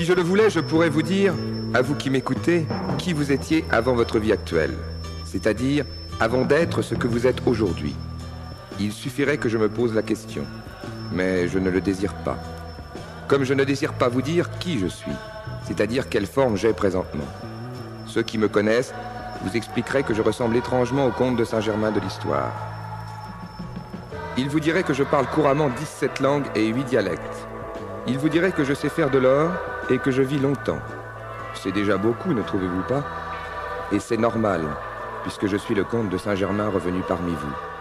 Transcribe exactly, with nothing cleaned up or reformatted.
je le voulais, je pourrais vous dire, à vous qui m'écoutez, qui vous étiez avant votre vie actuelle, c'est-à-dire avant d'être ce que vous êtes aujourd'hui. Il suffirait que je me pose la question, mais je ne le désire pas. Comme je ne désire pas vous dire qui je suis, c'est-à-dire quelle forme j'ai présentement. Ceux qui me connaissent vous expliqueraient que je ressemble étrangement au comte de Saint-Germain de l'Histoire. Ils vous diraient que je parle couramment dix-sept langues et huit dialectes. Ils vous diraient que je sais faire de l'or et que je vis longtemps. C'est déjà beaucoup, ne trouvez-vous pas? Et c'est normal, puisque je suis le comte de Saint-Germain revenu parmi vous.